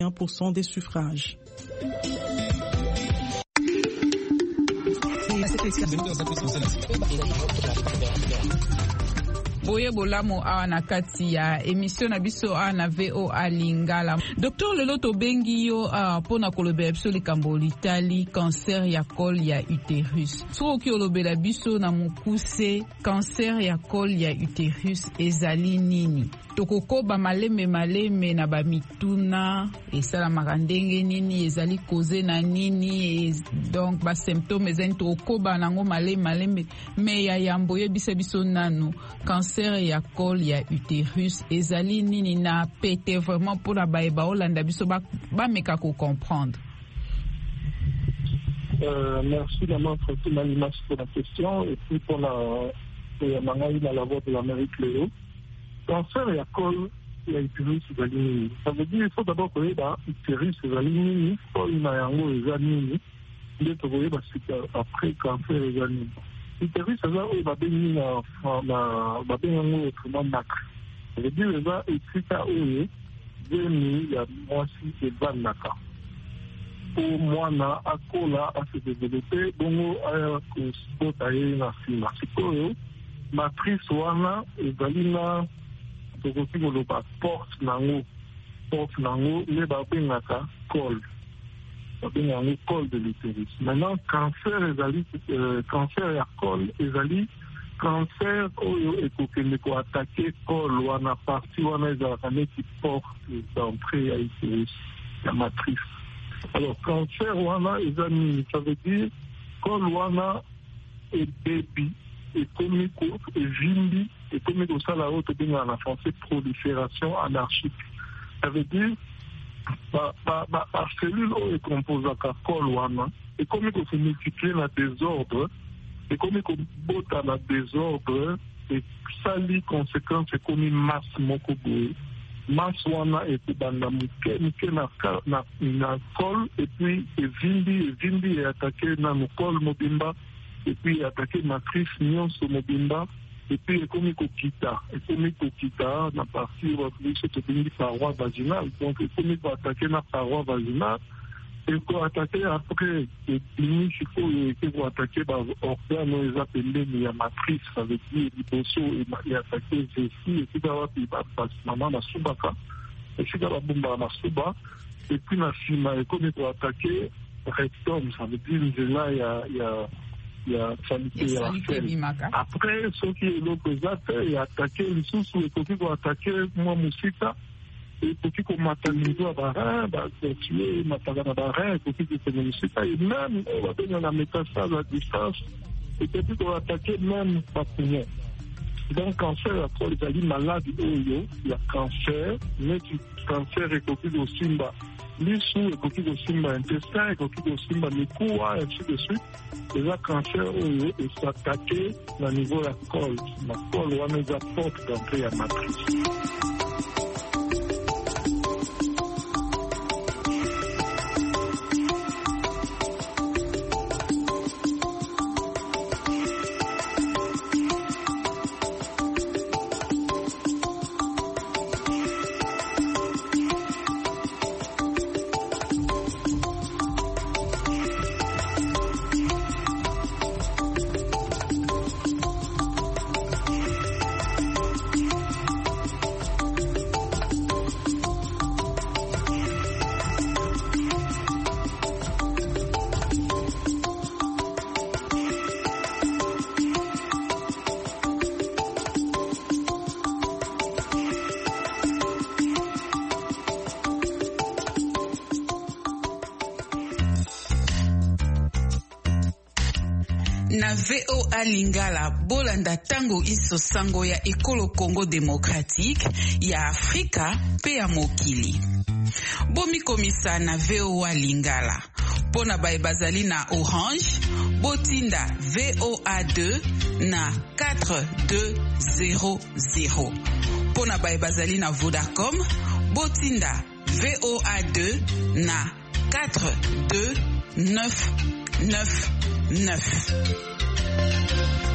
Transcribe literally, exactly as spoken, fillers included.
un pour cent des suffrages. Boye bolamo awa na kati ya emission na biso awa na V O A Lingala. Docteur lelo tobengi yo uh, pona kolobela biso likambo litali cancer ya col ya uterus. Soki olobela biso na mukuse cancer ya col ya uterus ezali nini? Tokokoba maleme maleme na bamituna esalamaka ndenge nini, ezali koze na nini, ez, donc ba symptômes ezali tokokoba nango maleme maleme me ya yambo yebisa biso nanu cancer ya col ya uterus ezali nini na pete vraiment pour la baeba olanda biso ba, ba meka ko comprendre. Euh, merci maman Fatima Limas pour la question et puis pour la mangaï dans la voix de l'Amérique Léo. Cancer ya col ya uterus ezali nini? Ça veut dire il faut d'abord koyeba uterus ezali nini, col na yango ezali nini, nde tokoyeba sika après cancer ezali nini. Uterus eza oyo babengi na babengi yango autrement nacre. Ça veut dire eza esika oyo zemi ya mwasi evandaka po mwana akola ase développe bongo aya kosota ye na nsima. Sikoyo matrice wana ezali na tokoki koloba porte nango porte nango nde babengaka col, babengaka yango col de l'utérus. Maintenant cancer ezali euh, cancer ya col ezali cancer oyo ekokende koatake col wana partie wana ezalaka neti porte d'entrée ya utérus ya matrice. Alors cancer wana eza nini? Ça veut dire col wana ebebi ekomi ko evimbi ekomi kosala oyo tobengaka na français prolifération anarchique. Ça veut dire bacellule oyo ekomposaka col wana ekomi kose multiplier na désordre, ekomi kobota na désordre esali conséquence ekomi masse moko boye. Masse wana ekobanda moke moke na, na, na col epuis evimbi evimbi eatake nano col mobimba epuis eatake matrice nyonso mobimba epuis ekomi kokita ekomi kokita na partie biso tobengi paroi vaginale. Donc ekomi koatake na paroi vaginale ekoatake après ebimi sikoyo eke koatake baorgane oyo eza pembeni ya matrice. Ça veut dire liboso eatake vessie esika wapi mama basubaka esika babombaka masuba epuis na nsima ekomi koatake rectum. Ça veut dire nzela ya ya ya salite ya sel. Après soki eloko eza te eatake lisusu ekoki koatake mwa mosika ekoki komata nivo ya barein bavertue mataka na barein ekoki kokende mosika e même oyo babenga na métastase à distance ekoki koatake même bapoumon. Donc cancer ya col ezali maladi oyo ya cancer neti cancer ekoki kosimba lisu, ekoki kosimba intestin, ekoki kosimba mikuwa ainsi de suite. Eza cancer oyo esatake na niveau ya col, na col wana eza porte d'entrée ya matrice. Na V O A Lingala bolanda tango iso sango ya ekolo Congo démocratique ya Afrika pe ya mokili. Bomi komisa na V O A Lingala. Pona bae bazali na Orange, botinda V O A deux na quatre deux zéro zéro. Pona bae bazali na Vodacom, botinda V O A deux na quatre deux neuf neuf neuf.